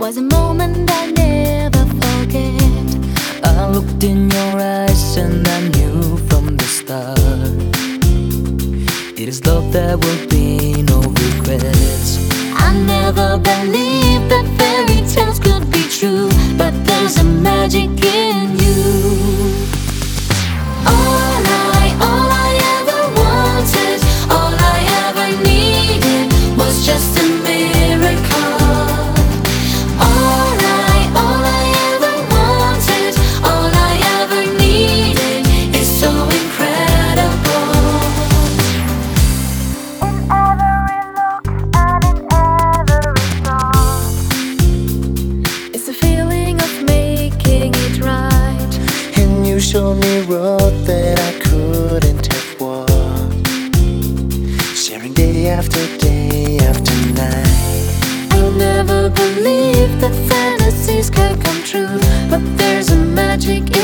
was a moment I never forget. I looked in your eyes and I knew from the start, it is love, there will be no regrets. I never believed that fairy tales could be true, but there's a magic in you. All I ever wanted, all I ever needed was just a miracle. All I ever wanted, all I ever needed is so incredible. In every look and in every song, it's the feeling of making it right. And you showed me road that I couldn't have walked, sharing day after day after night. I never believed that fantasies could come true, but there's a magic in